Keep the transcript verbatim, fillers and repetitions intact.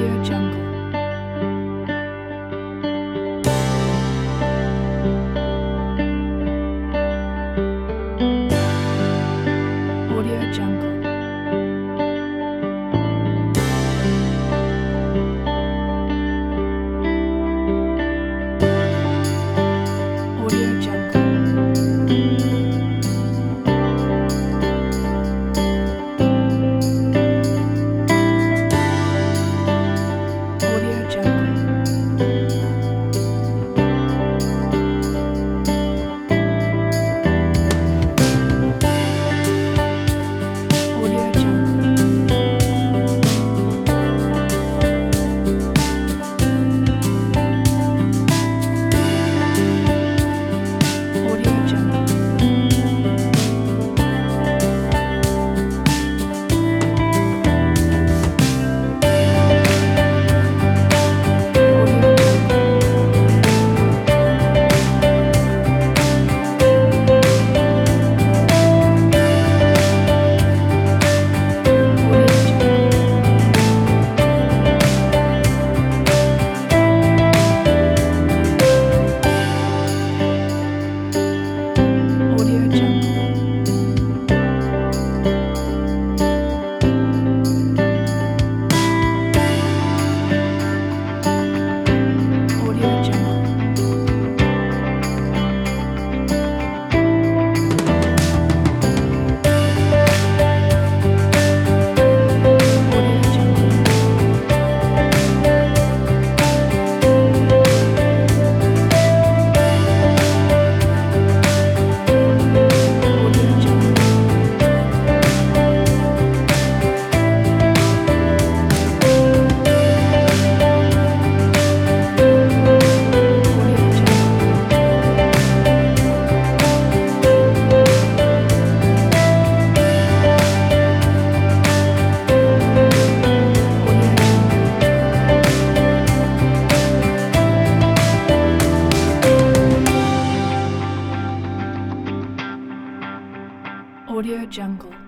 Audio Jungle. Audio Jungle. Audio Jungle. Audio Jungle. Audio Jungle. Audio Jungle. Audio Audio Jungle. Audio Jungle. Audio Jungle. Audio Jungle. Audio Jungle. Audio Jungle. Audio Jungle.